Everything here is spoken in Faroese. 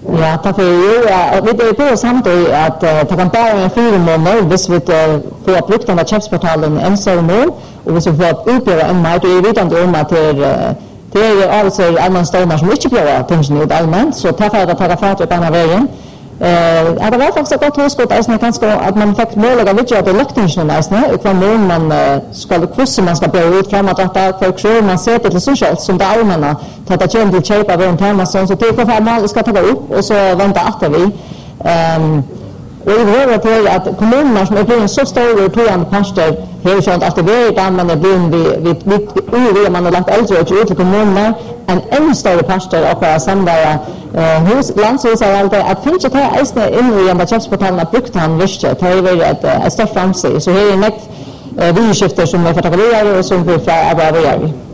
Ja, därför vi är på samtidigt att det kan bara en 4 månader hvis vi får brukt den där köpsportalen en så mål och hvis vi får utbjöra en mer, då är vi inte om att det är alltså allmän stående som inte björa tingene ut allmänt, så därför är det att ta fart på andra vägen. Det var faktiskt ett gott husgått att man fick möjliga vidare till löktingene och vad mån man ska kurser man ska björa ut framåt att folk tror man ser till sig själv som det allmänna till att känna till köpa av en tema så det är för man ska ta upp och så vänta att vi och i våra till att kommunerna som är blivit så stora och tryggande pastor har ju inte alltid varit där men det blir vi man har lagt äldre ut till kommunerna en ännu större pastor och våra samlare landshus är alltid att finns det här ägstna in i den köpsportalen att brukt han visst det är väl ett stort framsteg så här är det vi skifter som vi får ta vidare och som vi får arbeta vidare.